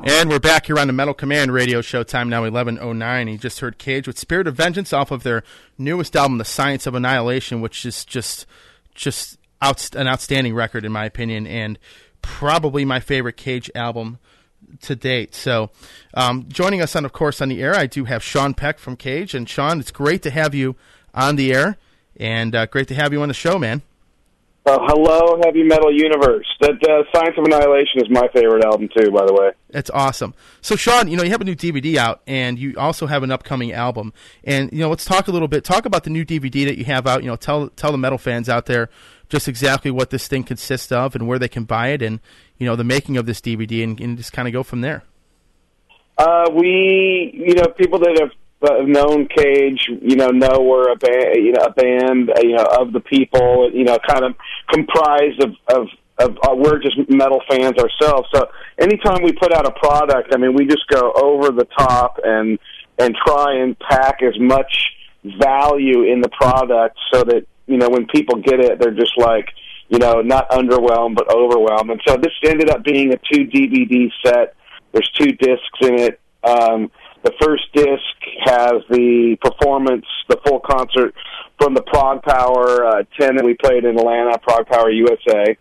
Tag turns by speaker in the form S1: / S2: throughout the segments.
S1: And we're back here on the Metal Command radio show, time now 11:09. You just heard Cage with Spirit of Vengeance off of their newest album, The Science of Annihilation, which is just an outstanding record in my opinion, and probably my favorite Cage album to date. So joining us, of course, on the air, I do have Sean Peck from Cage. And Sean, it's great to have you on the air, and great to have you on the show, man.
S2: Hello, Heavy Metal Universe. That Science of Annihilation is my favorite album, too, by the way.
S1: That's awesome. So, Sean, you have a new DVD out, and you also have an upcoming album. And, let's talk a little bit. Talk about the new DVD that you have out. Tell the metal fans out there just exactly what this thing consists of and where they can buy it and, the making of this DVD, and just kind of go from there.
S2: People that have known Cage, know we're a band, of the people, kind of comprised of we're just metal fans ourselves. So anytime we put out a product, we just go over the top and try and pack as much value in the product so that, when people get it, they're just like, not underwhelmed, but overwhelmed. And so this ended up being a 2 DVD set. There's 2 discs in it. The first disc has the performance, the full concert from the Prog Power 10 that we played in Atlanta, Prog Power USA.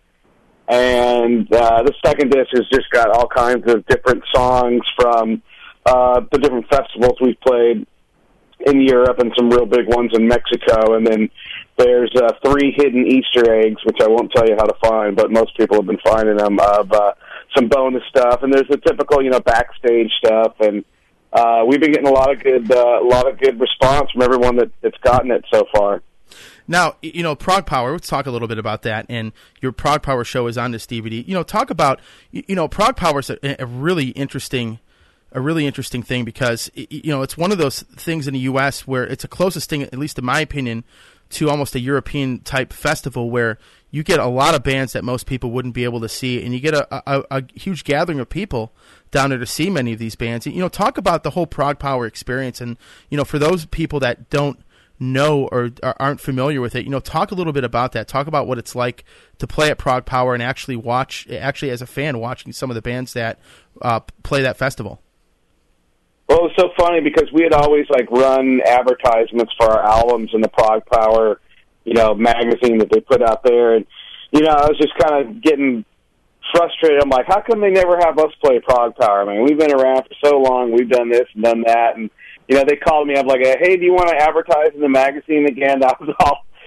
S2: And the second disc has just got all kinds of different songs from the different festivals we've played in Europe and some real big ones in Mexico. And then there's 3 hidden Easter eggs, which I won't tell you how to find, but most people have been finding them, of some bonus stuff. And there's the typical, backstage stuff. And we've been getting a lot of good response from everyone that's gotten it so far.
S1: Now, Prog Power, let's talk a little bit about that. And your Prog Power show is on this DVD. Talk about, Prog Power is a really interesting thing because, it's one of those things in the U.S. where it's the closest thing, at least in my opinion, to almost a European-type festival where you get a lot of bands that most people wouldn't be able to see, and you get a huge gathering of people down there to see many of these bands. Talk about the whole Prog Power experience, and, for those people that don't know or aren't familiar with it, talk a little bit about that. Talk about what it's like to play at Prog Power and actually as a fan, watching some of the bands that play that festival.
S2: Well, it was so funny because we had always run advertisements for our albums in the Prog Power, magazine that they put out there, and I was just kind of getting frustrated. I'm like, how come they never have us play Prog Power? We've been around for so long, we've done this and done that, and they called me up like, hey, do you want to advertise in the magazine again? I was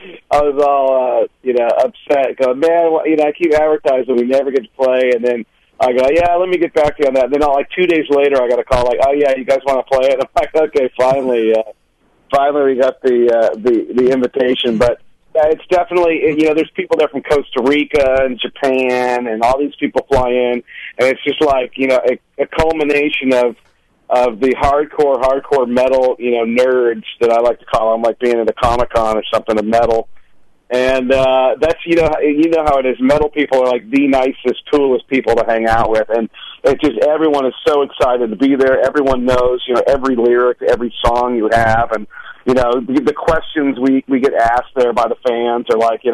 S2: all upset, going, man, I keep advertising, we never get to play, and then I go, yeah, let me get back to you on that. Then 2 days later, I got a call like, oh yeah, you guys want to play it? I'm like, okay, finally we got the invitation. But it's definitely, there's people there from Costa Rica and Japan, and all these people fly in, and it's just like, a culmination of the hardcore metal, nerds that I like to call them, like being at a Comic-Con or something of metal. And that's how it is. Metal people are like the nicest, coolest people to hang out with, and it's just everyone is so excited to be there. Everyone knows every lyric, every song you have, and the questions we get asked there by the fans are like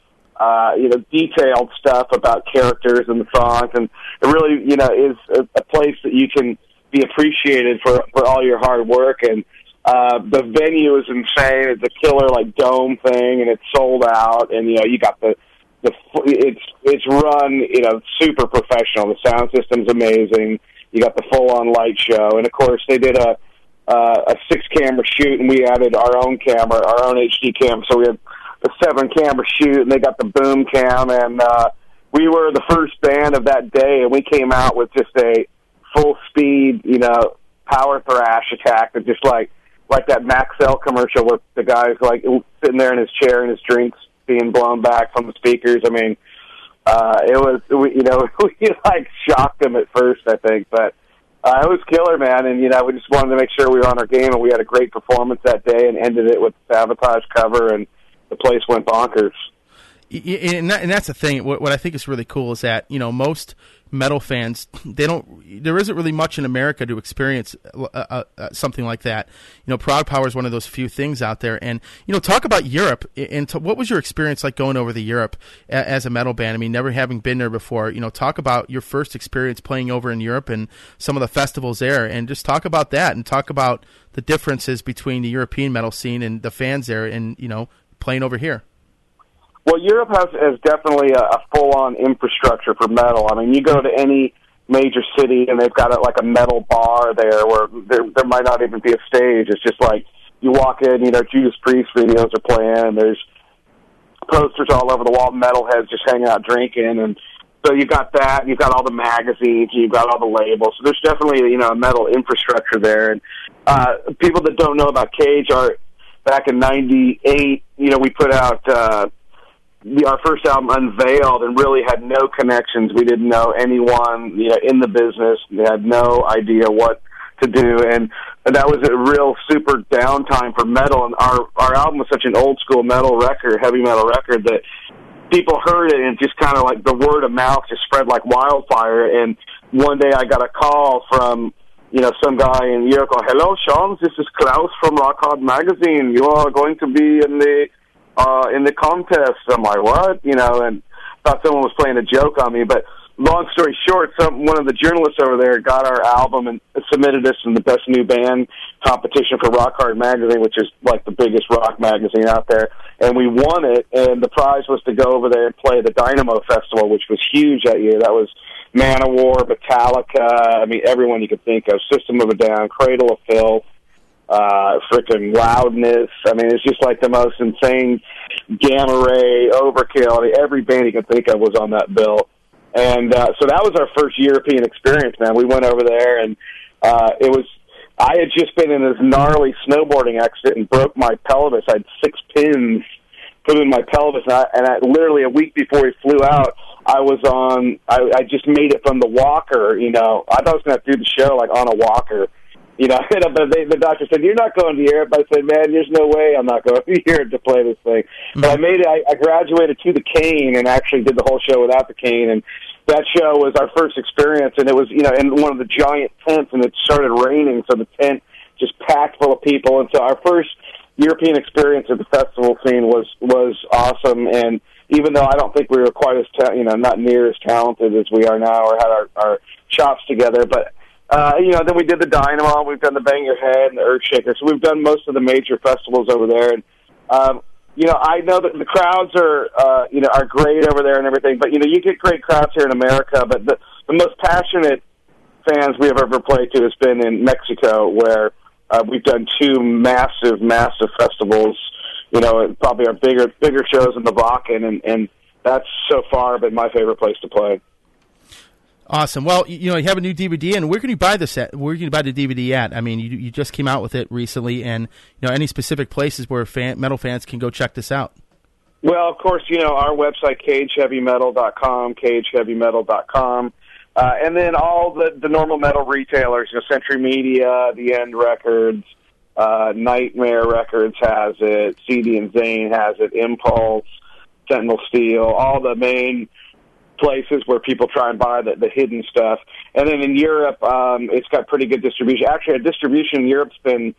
S2: detailed stuff about characters and the songs, and it really is a place that you can be appreciated for all your hard work. And the venue is insane. It's a killer dome thing, and it's sold out. And you got it's run super professional. The sound system's amazing. You got the full on light show, and of course they did a 6-camera shoot, and we added our own camera, our own HD camera. So we had a 7-camera shoot, and they got the boom cam, and we were the first band of that day, and we came out with just a full speed power thrash attack that just like that Maxell commercial where the guy's sitting there in his chair and his drinks being blown back from the speakers. It was, we shocked him at first, I think, but it was killer, man. And, we just wanted to make sure we were on our game, and we had a great performance that day and ended it with the Sabotage cover, and the place went bonkers.
S1: And that's the thing. What I think is really cool is that, most metal fans, there isn't really much in America to experience something like that. Prog Power is one of those few things out there. And, talk about Europe. And what was your experience like going over to Europe as a metal band? I mean, never having been there before. Talk about your first experience playing over in Europe and some of the festivals there. And just talk about that and talk about the differences between the European metal scene and the fans there and, playing over here.
S2: Well, Europe has definitely a full-on infrastructure for metal. I mean, you go to any major city and they've got like a metal bar there where there might not even be a stage. It's just like you walk in, Judas Priest videos are playing, and there's posters all over the wall, metalheads just hanging out drinking, and so you've got that, and you've got all the magazines, and you've got all the labels. So there's definitely, a metal infrastructure there. And people that don't know about Cage are, back in '98, we put out our first album, Unveiled, and really had no connections. We didn't know anyone in the business. We had no idea what to do, and that was a real super downtime for metal. And our album was such an old school metal record, heavy metal record, that people heard it, and just kind of like the word of mouth just spread like wildfire. And one day I got a call from some guy in Europe going, "Hello, Sean, this is Klaus from Rock Hard Magazine. You are going to be in the contest." I'm like, "What?" And thought someone was playing a joke on me. But long story short, one of the journalists over there got our album and submitted us in the Best New Band competition for Rock Hard Magazine, which is like the biggest rock magazine out there. And we won it, and the prize was to go over there and play the Dynamo Festival, which was huge that year. That was Manowar, Metallica, I mean, everyone you could think of, System of a Down, Cradle of Filth, freaking Loudness. I mean, it's just like the most insane Gamma Ray, Overkill. I mean, every band you can think of was on that bill. And so that was our first European experience, man. We went over there, and I had just been in this gnarly snowboarding accident and broke my pelvis. I had 6 pins put in my pelvis, and I literally a week before we flew out, I just made it from the walker, I thought I was going to have to do the show like on a walker, but the doctor said, "You're not going to Europe." I said, "Man, there's no way I'm not going to Europe to play this thing." Mm-hmm. But I made it. I graduated to the cane and actually did the whole show without the cane, and that show was our first experience, and it was, in one of the giant tents, and it started raining, so the tent just packed full of people, and so our first European experience at the festival scene was awesome. And even though I don't think we were quite as not near as talented as we are now, or had our chops together, but then we did the Dynamo, we've done the Bang Your Head and the Earthshaker, so we've done most of the major festivals over there. And I know that the crowds are great over there and everything, but you get great crowds here in America, but the most passionate fans we have ever played to has been in Mexico, where we've done 2 massive festivals, and probably our bigger shows in the Bakken, and that's so far been my favorite place to play.
S1: Awesome. Well, you have a new DVD, and where can you buy this at? Where can you buy the DVD at? I mean, you just came out with it recently, and any specific places where metal fans can go check this out?
S2: Well, of course, our website, cageheavymetal.com, cageheavymetal.com. And then all the normal metal retailers, Century Media, The End Records, Nightmare Records has it, CD and Zane has it, Impulse, Sentinel Steel, all the main places where people try and buy the hidden stuff. And then in Europe, it's got pretty good distribution. Actually, our distribution in Europe's been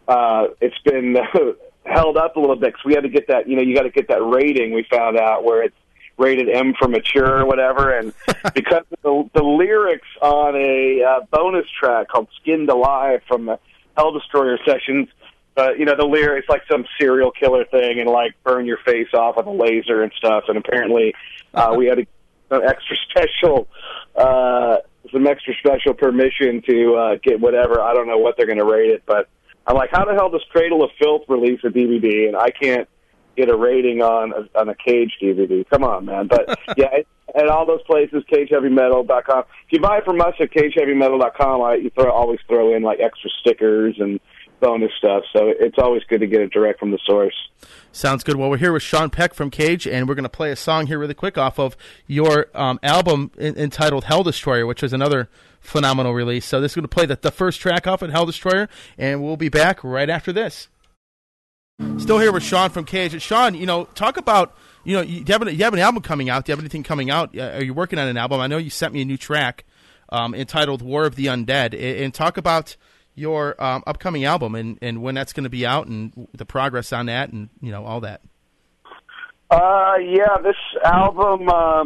S2: held up a little bit, because we had to get that, you got to get that rating, we found out, where it's rated M for mature or whatever, and because of the lyrics on a bonus track called Skinned Alive from the Hell Destroyer sessions, the lyrics like some serial killer thing, and like burn your face off with a laser and stuff, and apparently we had some extra special permission to get whatever. I don't know what they're going to rate it, but I'm like, how the hell does Cradle of Filth release a DVD, and I can't get a rating on a Cage DVD? Come on, man. But yeah, at all those places, cageheavymetal.com. If you buy it from us at cageheavymetal.com, always throw in like extra stickers and bonus stuff, so it's always good to get it direct from the source.
S1: Sounds good. Well, we're here with Sean Peck from Cage, and we're going to play a song here really quick off of your album entitled Hell Destroyer, which is another phenomenal release. So this is going to play the first track off at Hell Destroyer, and we'll be back right after this. Still here with Sean from Cage. And Sean, talk about you have an album coming out. Do you have anything coming out? Are you working on an album? I know you sent me a new track entitled "War of the Undead," and talk about your upcoming album and when that's going to be out and the progress on that and all that.
S2: This album,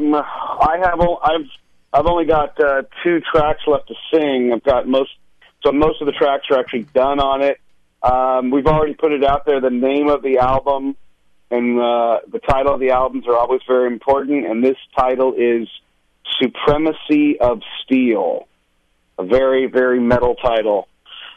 S2: I've only got 2 tracks left to sing. I've got most of the tracks are actually done on it. We've already put it out there. The name of the album and the title of the albums are always very important, and this title is Supremacy of Steel, a very, very metal title.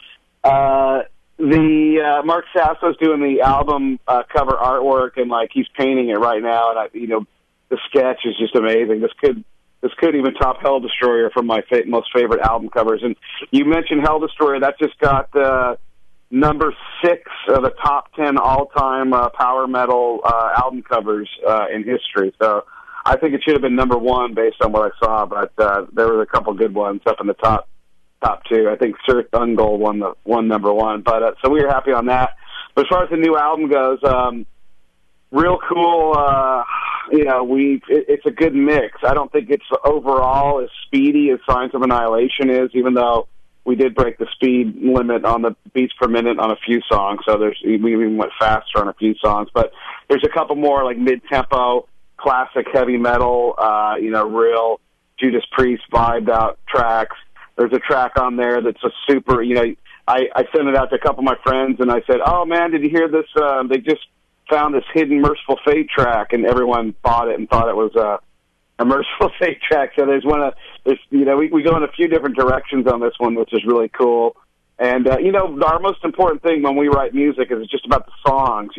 S2: Mark Sasso's doing the album cover artwork, and he's painting it right now, and the sketch is just amazing. This could even top Hell Destroyer from my most favorite album covers. And you mentioned Hell Destroyer, that just got number 6 of the top 10 all-time power metal album covers in history. So I think it should have been number 1 based on what I saw, but there were a couple good ones up in the top 2. I think Sir Ungol won number 1. But so we were happy on that. But as far as the new album goes, real cool. It's a good mix. I don't think it's overall as speedy as Signs of Annihilation is, even though we did break the speed limit on the beats per minute on a few songs. So we even went faster on a few songs. But there's a couple more mid-tempo, classic heavy metal, real Judas Priest vibed out tracks. There's a track on there that's a super, I sent it out to a couple of my friends, and I said, "Oh, man, did you hear this? They just found this hidden Merciful Fate track," and everyone bought it and thought it was a Merciful Fate track. So we go in a few different directions on this one, which is really cool. And, our most important thing when we write music is just about the songs.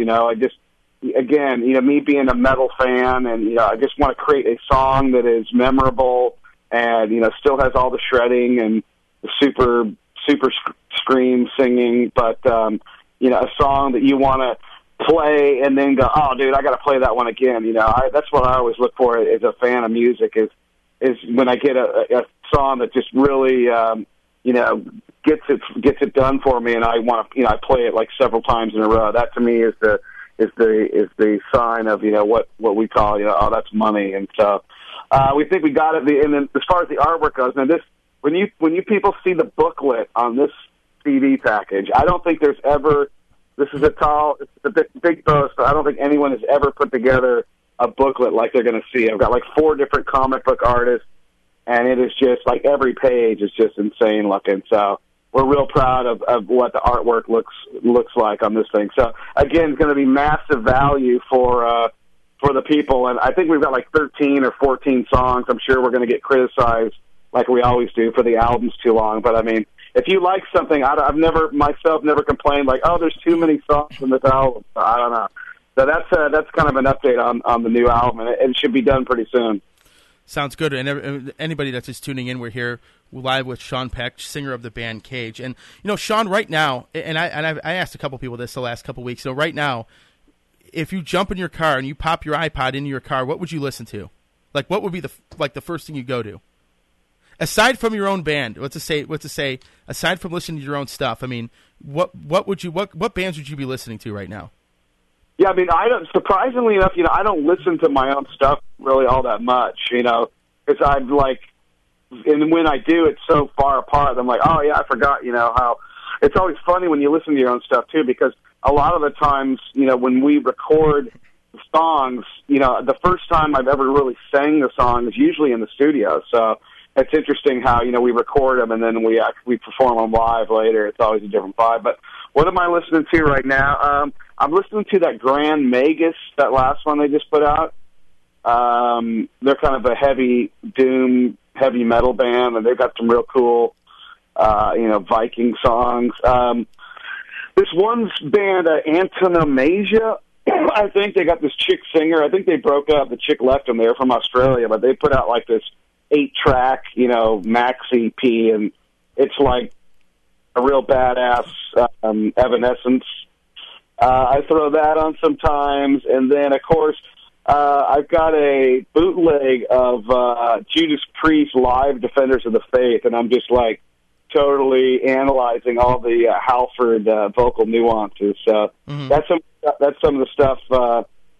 S2: Me being a metal fan, and, I just want to create a song that is memorable and, still has all the shredding and the super scream singing, but, a song that you want to play and then go, "Oh, dude, I got to play that one again." That's what I always look for as a fan of music is when I get a song that just really, gets it done for me, and I want to, I play it several times in a row. That to me is the sign of what we call oh, that's money. And so we think we got it. And then as far as the artwork goes, now when you people see the booklet on this CD package, I don't think there's ever. This is a big boast, but I don't think anyone has ever put together a booklet like they're going to see. I've got 4 different comic book artists, and it is just every page is just insane looking. So we're real proud of what the artwork looks like on this thing. So again, it's going to be massive value for the people, and I think we've got 13 or 14 songs. I'm sure we're going to get criticized like we always do for the album's too long, but I mean, if you like something, I've never complained "Oh, there's too many songs in this album." I don't know. So that's kind of an update on the new album, and it should be done pretty soon.
S1: Sounds good. And anybody that's just tuning in, we're here live with Sean Peck, singer of the band Cage. And Sean, right now, and I asked a couple people this the last couple weeks. So right now, if you jump in your car and you pop your iPod into your car, what would you listen to? What would be the first thing you go to? Aside from your own band, what to say? Aside from listening to your own stuff, I mean, what bands would you be listening to right now?
S2: Yeah, I mean, surprisingly enough, I don't listen to my own stuff really all that much, because and when I do, it's so far apart. I'm like, oh yeah, I forgot, how. It's always funny when you listen to your own stuff too, because a lot of the times, when we record songs, the first time I've ever really sang the song is usually in the studio. So it's interesting how, we record them and then we perform them live later. It's always a different vibe. But what am I listening to right now? I'm listening to that Grand Magus, that last one they just put out. They're kind of a heavy doom, heavy metal band, and they've got some real cool, Viking songs. This one's band, Antonomasia, I think they got this chick singer. I think they broke up. The chick left them. They were from Australia, but they put out this 8-track, maxi EP, and it's a real badass Evanescence. I throw that on sometimes, and then of course I've got a bootleg of Judas Priest live Defenders of the Faith, and I'm just totally analyzing all the Halford vocal nuances. So that's some of the stuff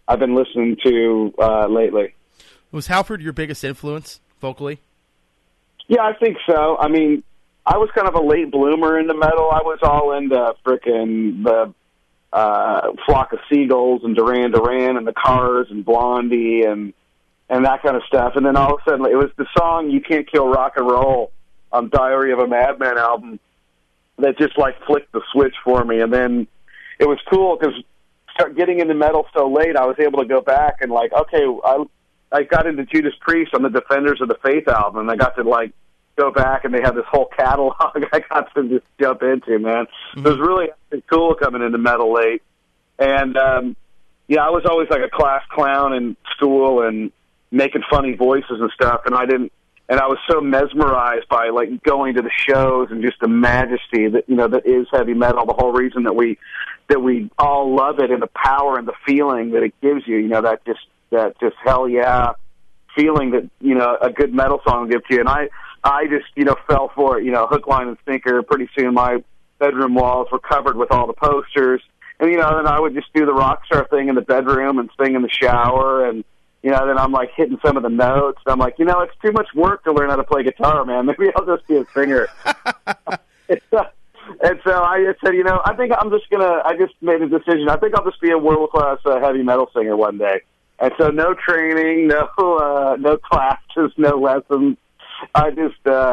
S2: I've been listening to lately.
S1: Was Halford your biggest influence vocally?
S2: Yeah, I think so. I mean, I was kind of a late bloomer into metal. I was all into frickin' the Flock of Seagulls and Duran Duran and the Cars and Blondie and that kind of stuff. And then all of a sudden, it was the song "You Can't Kill Rock and Roll" on Diary of a Madman album that just like flicked the switch for me. And then it was cool because start getting into metal so late, I was able to go back and like, okay, I got into Judas Priest on the Defenders of the Faith album, and I got to like go back and they had this whole catalog I got to just jump into, man. Mm-hmm. So it was really cool coming into metal late. And yeah, I was always like a class clown in school and making funny voices and stuff, and I was so mesmerized by like going to the shows and just the majesty that that is heavy metal. The whole reason that we all love it, and the power and the feeling that it gives you. That just hell yeah feeling that a good metal song gives you. And I just fell for it. Hook, line, and sinker. Pretty soon my bedroom walls were covered with all the posters, and then I would just do the rock star thing in the bedroom and sing in the shower and. Then I'm like hitting some of the notes. I'm like, it's too much work to learn how to play guitar, man. Maybe I'll just be a singer. And so I just said, I think I just made a decision. I think I'll just be a world-class heavy metal singer one day. And so no training, no classes, no lessons. I just,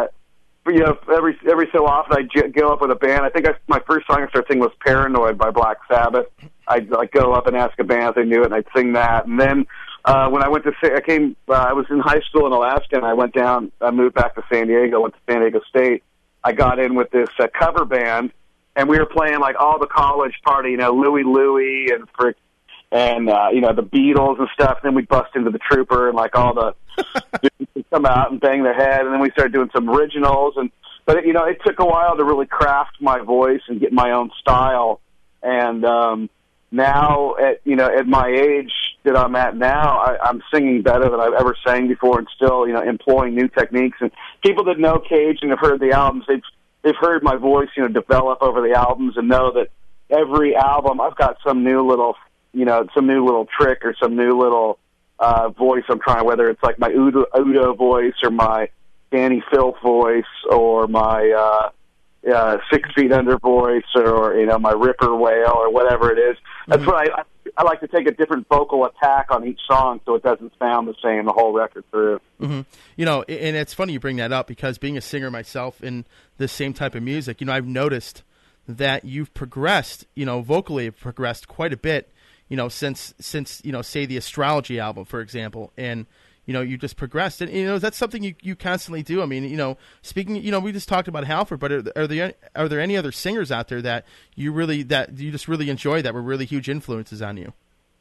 S2: every so often I go up with a band. I think my first song I started singing was Paranoid by Black Sabbath. I'd like go up and ask a band if they knew it, and I'd sing that. And then when I went to, I was in high school in Alaska, and I moved back to San Diego, went to San Diego State. I got in with this cover band, and we were playing like all the college party, Louie Louie and the Beatles and stuff. And then we'd bust into the Trooper, and like all the dudes would come out and bang their head. And then we started doing some originals. But it took a while to really craft my voice and get my own style. And now at my age that I'm at now, I'm singing better than I've ever sang before, and still employing new techniques. And people that know Cage and have heard the albums, they've heard my voice develop over the albums, and know that every album I've got some new little trick or some new little voice I'm trying, whether it's like my Udo voice or my Danny Filth voice or my 6 Feet Under voice or my Ripper Wail or whatever it is. That's what I like to take a different vocal attack on each song so it doesn't sound the same the whole record through.
S1: Mm-hmm. And it's funny you bring that up, because being a singer myself in this same type of music, I've noticed that you've progressed, vocally have progressed quite a bit, since say the Astrology album, for example, and you just progressed, and that's something you constantly do. I mean, speaking, we just talked about Halford, but are there any other singers out there that you just really enjoy, that were really huge influences on you?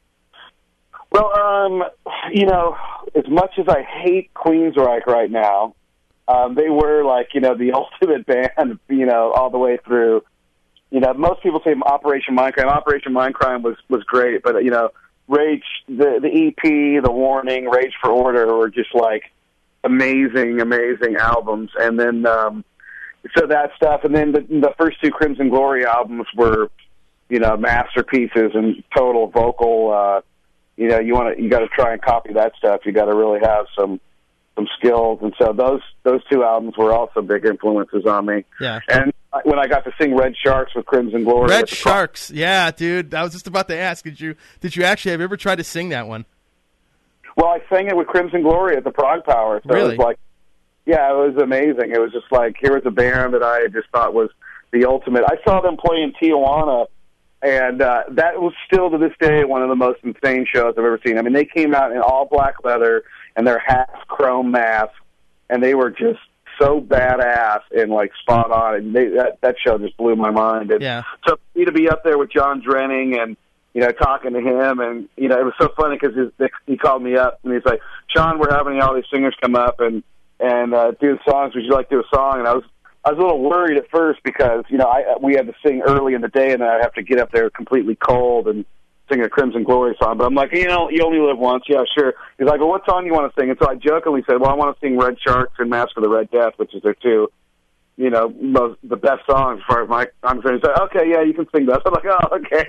S2: Well, as much as I hate Queensryche right now, they were like the ultimate band, all the way through. Most people say Operation Mindcrime. Operation Mindcrime was great, but Rage, the EP, The Warning, Rage for Order were just like amazing albums. And then so that stuff, and then the first two Crimson Glory albums were masterpieces and total vocal. You got to try and copy that stuff. You got to really have some skills, and so those two albums were also big influences on me.
S1: Yeah.
S2: And when I got to sing Red Sharks with Crimson Glory.
S1: Red Sharks, yeah, dude. I was just about to ask, did you actually have you ever tried to sing that one?
S2: Well, I sang it with Crimson Glory at the Prog Power. So
S1: really?
S2: It was like, yeah, it was amazing. It was just like, here was a band that I just thought was the ultimate. I saw them play in Tijuana, and that was still to this day one of the most insane shows I've ever seen. I mean, they came out in all black leather and their half chrome masks, and they were just so badass and like spot on, and that show just blew my mind. And
S1: yeah.
S2: So for me to be up there with John Drenning and talking to him, and it was so funny because he called me up and he's like, "Sean, we're having all these singers come up and do songs. Would you like to do a song?" And I was a little worried at first because we had to sing early in the day, and then I'd have to get up there completely cold and sing a Crimson Glory song. But I'm like, you only live once. Yeah, sure. He's like, well, what song do you want to sing? And so I jokingly said, well, I want to sing Red Sharks and Mask for the Red Death, which is their two the best songs as far as I'm concerned. He's like, okay, yeah, you can sing those. I'm like, oh, okay.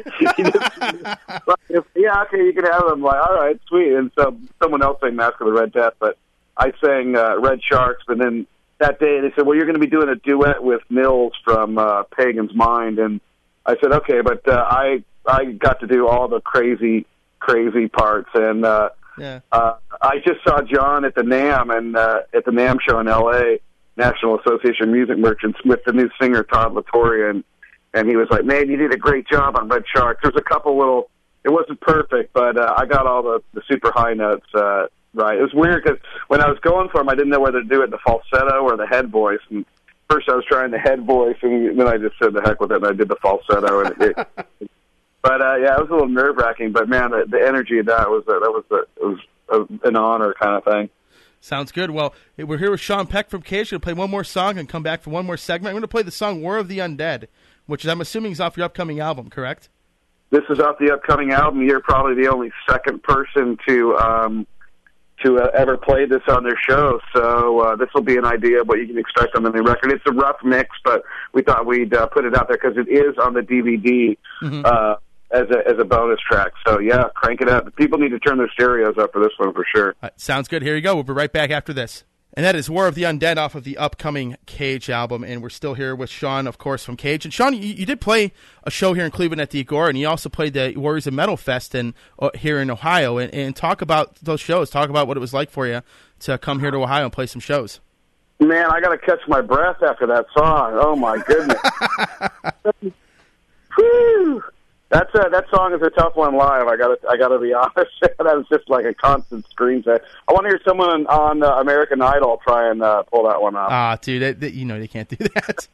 S2: Yeah, okay, you can have them. I'm like, all right, sweet. And so someone else sang Mask of the Red Death, but I sang Red Sharks. And then that day they said, well, you're going to be doing a duet with Nils from Pagan's Mind. And I said, okay, but I got to do all the crazy parts. And I just saw John at the NAMM and at the NAMM show in L.A., National Association of Music Merchants, with the new singer Todd LaTorre, and he was like, man, you did a great job on Red Sharks. There's a couple little, it wasn't perfect, but I got all the super high notes right. It was weird because when I was going for them, I didn't know whether to do it the falsetto or the head voice, and first I was trying the head voice, and then I just said the heck with it, and I did the falsetto, and but yeah, it was a little nerve-wracking, but man, the energy of that was an honor kind of thing.
S1: Sounds good. Well, we're here with Sean Peck from Cage. We're going to play one more song and come back for one more segment. I'm going to play the song War of the Undead, which I'm assuming is off your upcoming album, correct?
S2: This is off the upcoming album. You're probably the only second person to ever play this on their show, so this will be an idea of what you can expect on the new record. It's a rough mix, but we thought we'd put it out there because it is on the DVD as a bonus track. So, yeah, crank it up. People need to turn their stereos up for this one for sure.
S1: Sounds good. Here you go. We'll be right back after this. And that is War of the Undead off of the upcoming Cage album. And we're still here with Sean, of course, from Cage. And Sean, you did play a show here in Cleveland at the Agora, and you also played the Warriors of Metal Fest here in Ohio. And talk about those shows. Talk about what it was like for you to come here to Ohio and play some shows.
S2: Man, I got to catch my breath after that song. Oh, my goodness. Whew. That song is a tough one live. I gotta be honest. That was just like a constant scream set. I want to hear someone on American Idol try and pull that one off.
S1: Dude, they can't do that.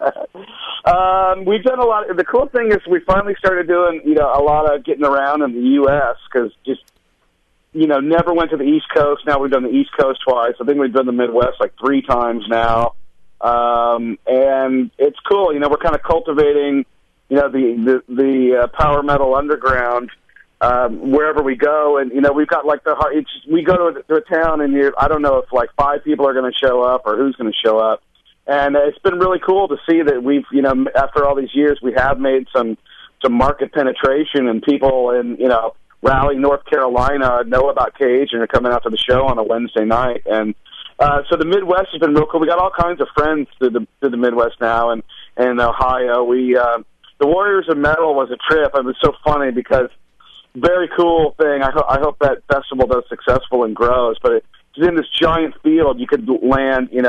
S2: We've done a lot. The cool thing is we finally started doing a lot of getting around in the U.S. because just never went to the East Coast. Now we've done the East Coast twice. I think we've done the Midwest like 3 times now, and it's cool. We're kind of cultivating. The power metal underground wherever we go, and we've got like we go to a town, and I don't know if like 5 people are going to show up or who's going to show up, and it's been really cool to see that we've after all these years we have made some market penetration, and people in Raleigh, North Carolina know about Cage and are coming out to the show on a Wednesday night, and so the Midwest has been real cool. We got all kinds of friends through the Midwest now, and Ohio. The Warriors of Metal was a trip. It was so funny because very cool thing. I hope that festival does successful and grows. But it's in this giant field. You could land, 10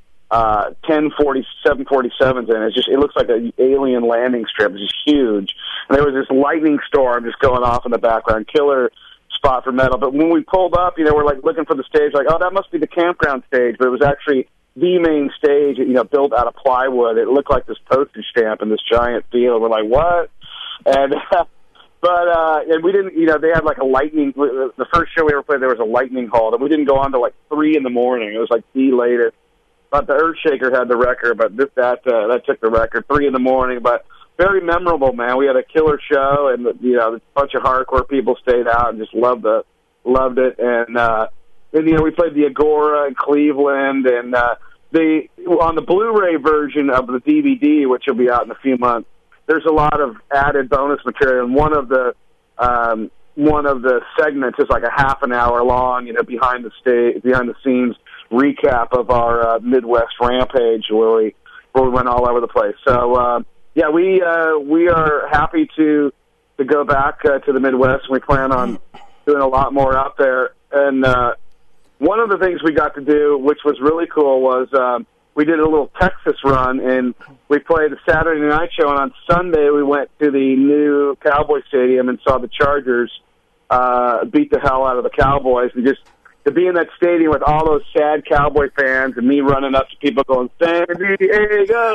S2: 747s in. It looks like an alien landing strip. It's just huge. And there was this lightning storm just going off in the background. Killer spot for metal. But when we pulled up, we're like looking for the stage. Like, oh, that must be the campground stage. But it was actually the main stage, built out of plywood. It looked like this postage stamp in this giant field. We're like, what? And and we didn't. They had like a lightning. The first show we ever played, there was a lightning halt, and we didn't go on to like 3 a.m. It was like the latest. But the Earthshaker had the record, but that took the record 3 a.m. But very memorable, man. We had a killer show, and a bunch of hardcore people stayed out and just loved it, and we played the Agora in Cleveland, and on the Blu-ray version of the DVD, which will be out in a few months, there's a lot of added bonus material, and one of the segments is like a half an hour long, behind the scenes recap of our Midwest rampage where we went all over the place. So we are happy to go back to the Midwest, and we plan on doing a lot more out there. And one of the things we got to do, which was really cool, was we did a little Texas run, and we played a Saturday night show, and on Sunday we went to the new Cowboy Stadium and saw the Chargers beat the hell out of the Cowboys. And just to be in that stadium with all those sad Cowboy fans and me running up to people going, San Diego,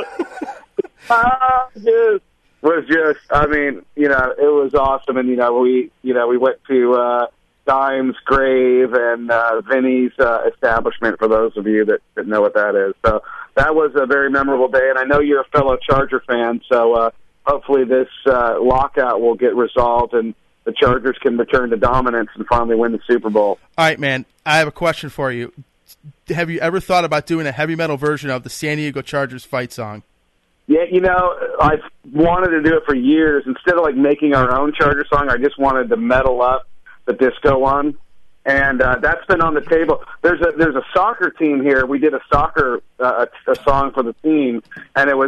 S2: was just, it was awesome. And, we went to Dime's grave and Vinny's establishment, for those of you that know what that is. So that was a very memorable day, and I know you're a fellow Charger fan, so hopefully this lockout will get resolved and the Chargers can return to dominance and finally win the Super Bowl.
S1: All right, man, I have a question for you. have you ever thought about doing a heavy metal version of the San Diego Chargers fight song?
S2: Yeah, I've wanted to do it for years. Instead of like making our own Charger song, I just wanted to metal up the disco one, and that's been on the table. There's a soccer team here. We did a soccer a song for the team, and it was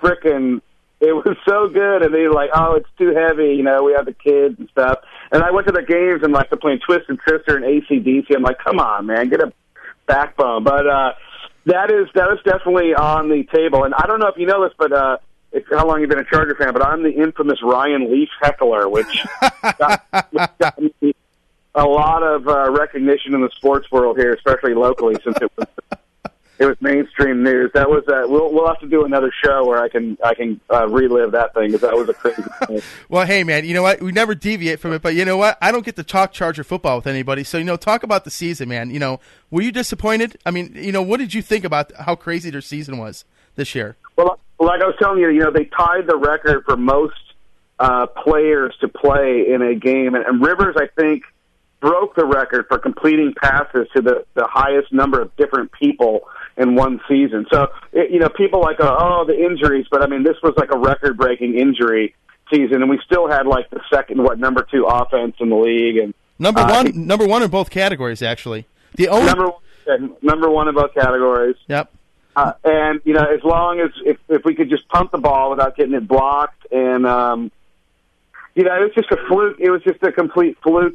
S2: so good. And they were like, "Oh, it's too heavy." We have the kids and stuff. And I went to the games and like they're playing Twisted Sister and AC/DC. I'm like, "Come on, man, get a backbone." But that is definitely on the table. And I don't know if you know this, but how long you've been a Charger fan, but I'm the infamous Ryan Leaf heckler, which got me a lot of recognition in the sports world here, especially locally, since it was mainstream news. That was we'll have to do another show where I can relive that thing, because that was a crazy thing.
S1: Well, hey man, you know what? We never deviate from it, but you know what? I don't get to talk Charger football with anybody, so talk about the season, man. Were you disappointed? I mean, what did you think about how crazy their season was this year?
S2: Well, like I was telling you, they tied the record for most players to play in a game, and Rivers, I think, broke the record for completing passes to the highest number of different people in one season. So, people like, the injuries, but I mean, this was like a record-breaking injury season, and we still had like the number 2 offense in the league, and
S1: number one in both categories, actually.
S2: Number one in both categories.
S1: Yep.
S2: And as long as if we could just pump the ball without getting it blocked, and it was just a fluke. It was just a complete fluke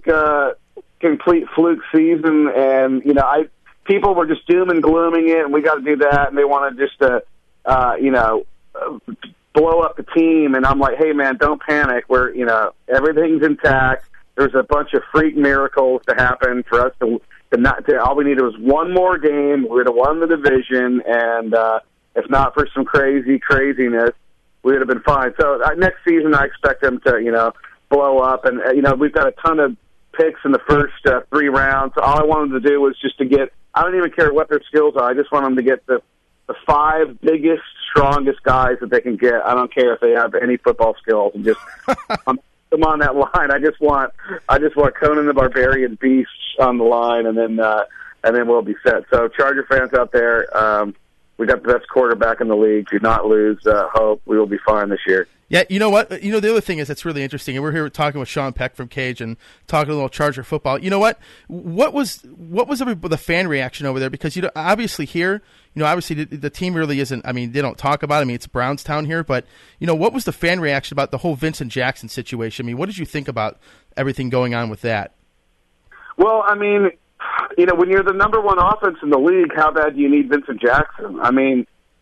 S2: season, and people were just doom and glooming it, and we got to do that, and they wanted just to blow up the team, and I'm like, hey man, don't panic. We're everything's intact. There's a bunch of freak miracles to happen for us to all we needed was one more game. We would have won the division, and if not for some craziness, we would have been fine. So next season, I expect them to blow up, and we've got a ton of picks in the first 3 rounds. So all I wanted to do was just to get. I don't even care what their skills are. I just want them to get the 5 biggest, strongest guys that they can get. I don't care if they have any football skills, and just them on that line. I just want Conan the Barbarian Beast on the line, and then we'll be set. So Charger fans out there, we got the best quarterback in the league. Do not lose hope. We will be fine this year.
S1: Yeah, you know what? The other thing is that's really interesting, and we're here talking with Sean Peck from Cage and talking a little Charger football. You know what? What was the fan reaction over there? Because obviously here, obviously the team really isn't. I mean, they don't talk about it. I mean, it's Brownstown here, but what was the fan reaction about the whole Vincent Jackson situation? I mean, what did you think about everything going on with that?
S2: Well, I mean, when you're the number 1 offense in the league, how bad do you need Vincent Jackson? I mean,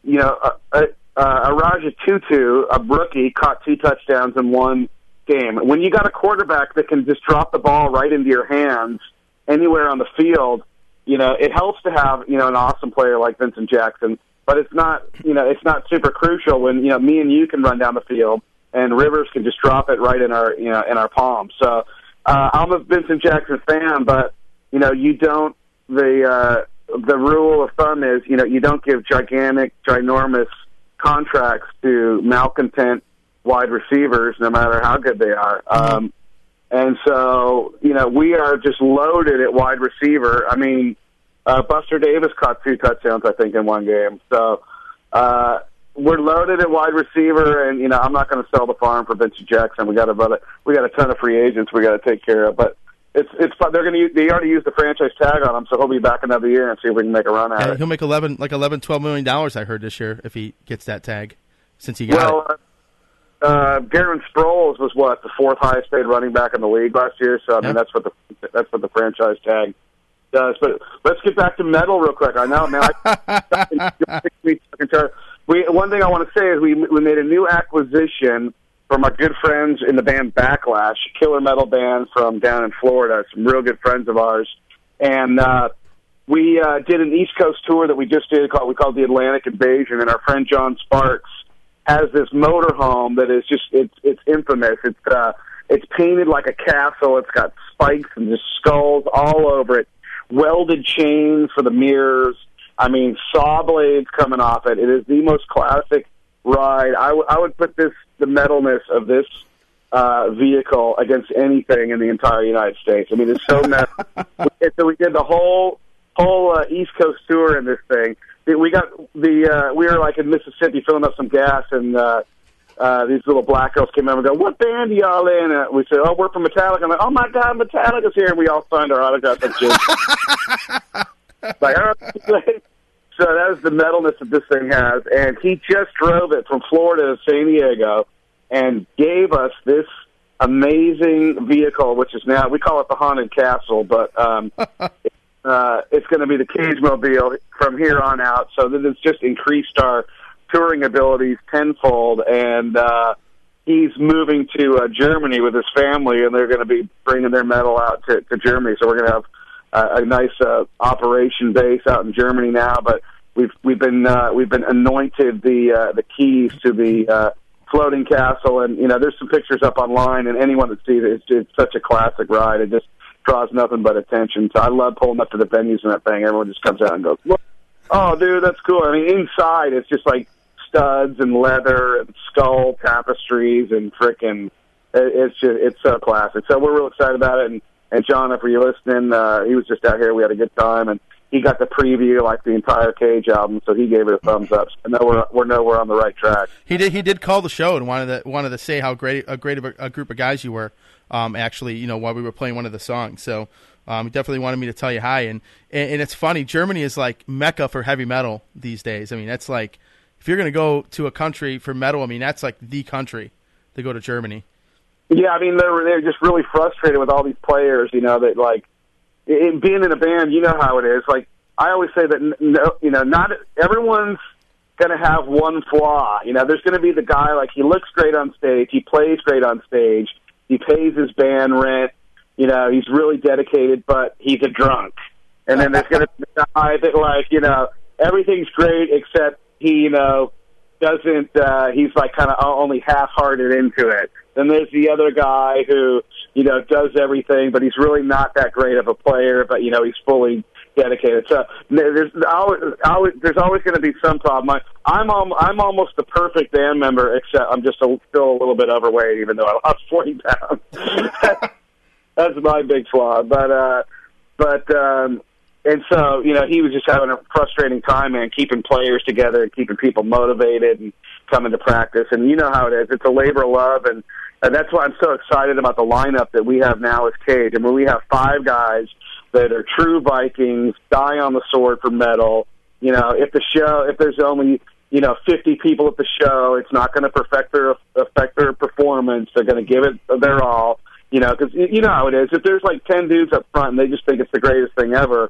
S2: Araja Tutu, a rookie, caught 2 touchdowns in one game. When you got a quarterback that can just drop the ball right into your hands anywhere on the field, it helps to have, an awesome player like Vincent Jackson, but it's not super crucial when, me and you can run down the field and Rivers can just drop it right in our palms. So, I'm a Vincent Jackson fan, but, you don't, the rule of thumb is, you don't give ginormous contracts to malcontent wide receivers, no matter how good they are. And so, we are just loaded at wide receiver. I mean, Buster Davis caught 2 touchdowns, I think, in one game. So, we're loaded at wide receiver, and, I'm not going to sell the farm for Vincent Jackson. We got a ton of free agents we got to take care of, but it's fun. They already used the franchise tag on him, so he'll be back another year and see if we can make a run at it.
S1: He'll make $12 million, I heard, this year if he gets that tag, since he got it.
S2: Darren Sproles was the 4th highest paid running back in the league last year. So I mean, that's what the franchise tag does. But let's get back to metal real quick. I know, man. One thing I want to say is we made a new acquisition from our good friends in the band Backlash, a killer metal band from down in Florida. Some real good friends of ours, and we did an East Coast tour that we just did. We called the Atlantic Invasion, and our friend John Sparks has this motorhome that is just it's infamous. It's painted like a castle. It's got spikes and just skulls all over it. Welded chains for the mirrors. I mean, saw blades coming off it. It is the most classic ride. I would put the metalness of this vehicle against anything in the entire United States. I mean, it's so metal. So we did the whole whole East Coast tour in this thing. We were like in Mississippi filling up some gas, and these little black girls came over and go, "What band are y'all in?" And we said, "Oh, we're from Metallica." I'm like, "Oh my God, Metallica's here!" And we all signed our autographs and shit. Like, all right. So that is the metalness that this thing has. And he just drove it from Florida to San Diego and gave us this amazing vehicle, which is now, we call it the Haunted Castle, but it's going to be the Cage Mobile from here on out. So that it's just increased our touring abilities tenfold. And he's moving to Germany with his family, and they're going to be bringing their metal out to Germany. So we're going to have a nice operation base out in Germany now, but we've been anointed the keys to the floating castle, and there's some pictures up online, and anyone that sees it, it's such a classic ride. It just draws nothing but attention. So I love pulling up to the venues in that thing. Everyone just comes out and goes, "Look, oh, dude, that's cool." I mean, inside it's just like studs and leather and skull tapestries and frickin'. It's so classic. So we're real excited about it, and John, if you're listening, he was just out here. We had a good time, and he got the preview, like the entire Cage album, so he gave it a thumbs up. So I know we're on the right track.
S1: He did call the show and wanted to say how great of a group of guys you were. Actually, while we were playing one of the songs, so he definitely wanted me to tell you hi. And it's funny, Germany is like Mecca for heavy metal these days. I mean, that's like, if you're going to go to a country for metal, I mean, that's like the country to go to Germany. Yeah,
S2: I mean, they're just really frustrated with all these players, that like, being in a band, you know how it is. Like, I always say that, not everyone's going to have one flaw. There's going to be the guy, like, he looks great on stage, he plays great on stage, he pays his band rent, he's really dedicated, but he's a drunk. And then there's going to be the guy that, like, everything's great except he, doesn't, he's like kind of only half-hearted into it. Then there's the other guy who, does everything, but he's really not that great of a player, but, he's fully dedicated. So there's always going to be some problem. I'm almost the perfect band member, except I'm just still a little bit overweight, even though I lost 40 pounds. That's my big flaw. And so, he was just having a frustrating time, man, keeping players together and keeping people motivated and coming to practice. And you know how it is. It's a labor of love, and that's why I'm so excited about the lineup that we have now as Cage. I mean, we have 5 guys that are true Vikings, die on the sword for metal. If there's only, 50 people at the show, it's not going to affect their performance. They're going to give it their all, because you know how it is. If there's like 10 dudes up front and they just think it's the greatest thing ever,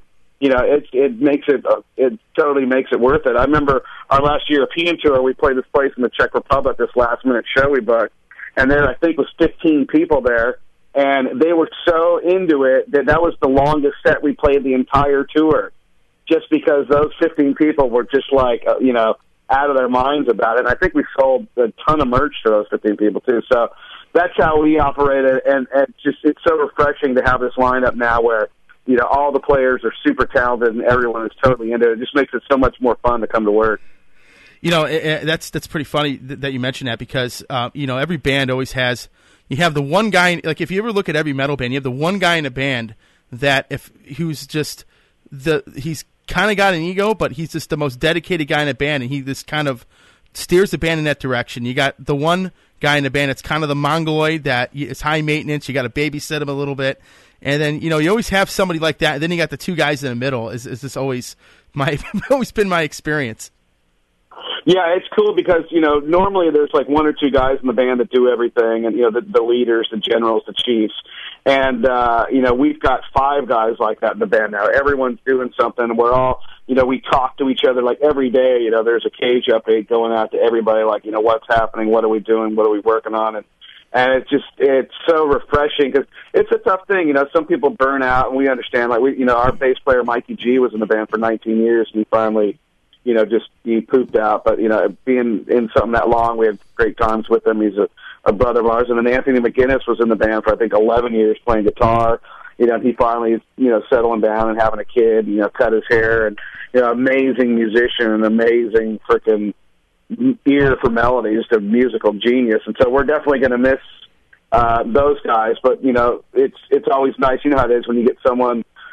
S2: it totally makes it worth it. I remember our last European tour, we played this place in the Czech Republic, this last-minute show we booked, and there, I think, was 15 people there, and they were so into it that was the longest set we played the entire tour, just because those 15 people were just like, out of their minds about it. And I think we sold a ton of merch to those 15 people, too. So that's how we operated, and it's so refreshing to have this lineup now where, all the players are super talented and everyone is totally into it. It just makes it so much more fun to come to work.
S1: That's pretty funny that you mentioned that, because, every band always has, you have the one guy, like if you ever look at every metal band, you have the one guy in a band that he's kind of got an ego, but he's just the most dedicated guy in a band, and he just kind of steers the band in that direction. You got the one guy in the band that's kind of the mongoloid that is high maintenance. You got to babysit him a little bit. And then, you always have somebody like that. And then you got the 2 guys in the middle. Is this always always been my experience?
S2: Yeah, it's cool because, normally there's like 1 or 2 guys in the band that do everything, and, the leaders, the generals, the chiefs. And, we've got 5 guys like that in the band now. Everyone's doing something. We're all, we talk to each other like every day. There's a Cage update going out to everybody, like, what's happening, what are we doing, what are we working on, and it's so refreshing because it's a tough thing. Some people burn out, and we understand. Like our bass player Mikey G was in the band for 19 years, and he finally, he pooped out. But being in something that long, we had great times with him. He's a brother of ours. And then Anthony McGinnis was in the band for I think 11 years playing guitar. He finally settling down and having a kid. Cut his hair, and amazing musician, and amazing freaking ear for melody, just a musical genius. And so we're definitely going to miss those guys, but it's always nice. You know how it is when you get someone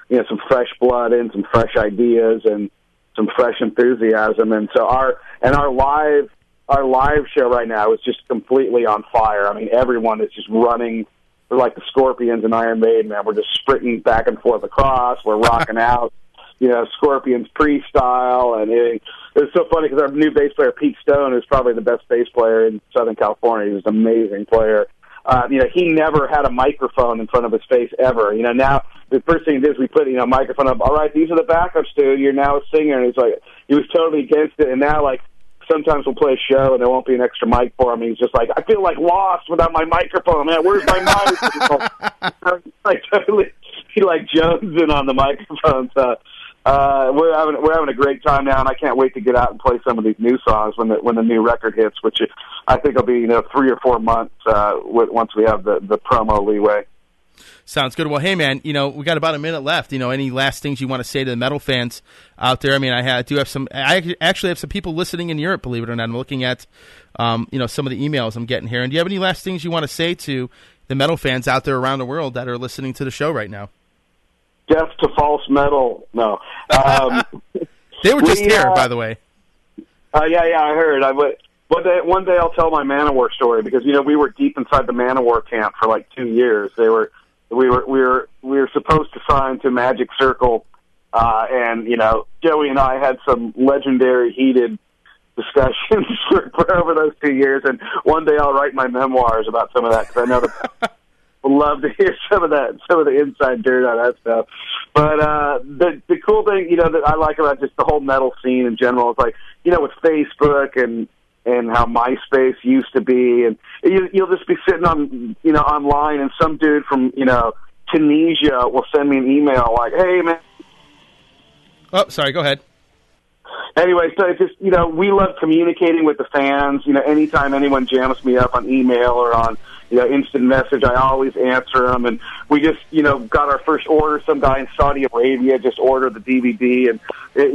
S2: some fresh blood in, some fresh ideas, and some fresh enthusiasm. And so our live show right now is just completely on fire. I mean, everyone is just running. We're like the Scorpions and Iron Maiden, man. We're just sprinting back and forth across. We're rocking out, Scorpions pre-style. And it's so funny because our new bass player, Pete Stone, is probably the best bass player in Southern California. He's an amazing player. He never had a microphone in front of his face ever. Now the first thing he did is we put, a microphone up. All right, these are the backups, dude. You're now a singer. And he was totally against it. And now, sometimes we'll play a show and there won't be an extra mic for him. He's just like, I feel like lost without my microphone, man. Where's my mic? Totally, he jones in on the microphone. So we're having a great time now, and I can't wait to get out and play some of these new songs when the new record hits, which I think will be 3 or 4 months once we have the promo leeway.
S1: Sounds good. Well, hey, man, we got about a minute left. Any last things you want to say to the metal fans out there? I mean, I actually have some people listening in Europe, believe it or not. I'm looking at, some of the emails I'm getting here. And do you have any last things you want to say to the metal fans out there around the world that are listening to the show right now?
S2: Death to false metal. No.
S1: They were just here, by the way.
S2: Yeah, I heard. One day I'll tell my Manowar story because, we were deep inside the Manowar camp for 2 years. We were supposed to sign to Magic Circle, and Joey and I had some legendary heated discussions for over those 2 years. And one day I'll write my memoirs about some of that because I know that would love to hear some of the inside dirt on that stuff. But the cool thing that I like about just the whole metal scene in general is with Facebook and how MySpace used to be, and you'll just be sitting on, online, and some dude from, Tunisia will send me an email like, "Hey, man."
S1: Oh, sorry. Go ahead.
S2: Anyway, so it's just, we love communicating with the fans. Anytime anyone jams me up on email or on, instant message, I always answer them. And we just, got our first order. Some guy in Saudi Arabia just ordered the DVD, and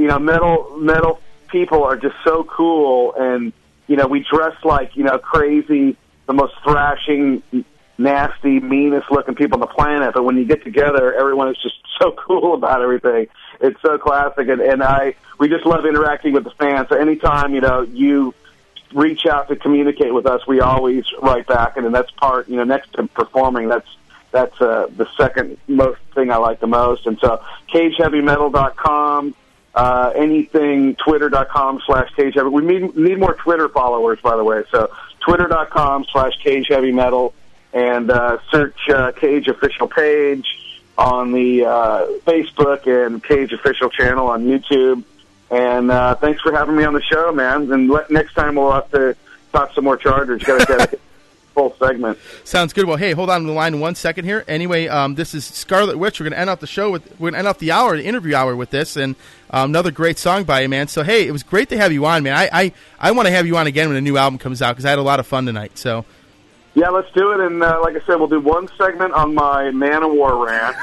S2: metal people are just so cool. And we dress like, crazy, the most thrashing, nasty, meanest-looking people on the planet. But when you get together, everyone is just so cool about everything. It's so classic, and we just love interacting with the fans. So anytime, you reach out to communicate with us, we always write back, and that's part, next to performing, that's the second most thing I like the most. And so CageHeavyMetal.com, anything, twitter.com/CageHeavy. We need more Twitter followers, by the way. So twitter.com/CageHeavyMetal, and search Cage Official Page on the Facebook and Cage Official Channel on YouTube. And thanks for having me on the show, man. And next time we'll have to talk some more Chargers. Got to get a full segment.
S1: Sounds good. Well, hey, hold on the line 1 second here. Anyway, this is Scarlet Witch. We're going to end off the show the interview hour with this, and another great song by you, man. So hey, it was great to have you on, man. I want to have you on again when a new album comes out because I had a lot of fun tonight. So.
S2: Yeah, let's do it. And like I said, we'll do one segment on my Manowar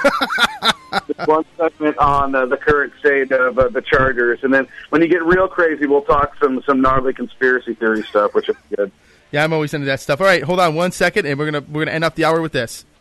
S2: rant, one segment on the current state of the Chargers, and then when you get real crazy, we'll talk some gnarly conspiracy theory stuff, which is good.
S1: Yeah, I'm always into that stuff. All right, hold on 1 second, and we're gonna end up the hour with this.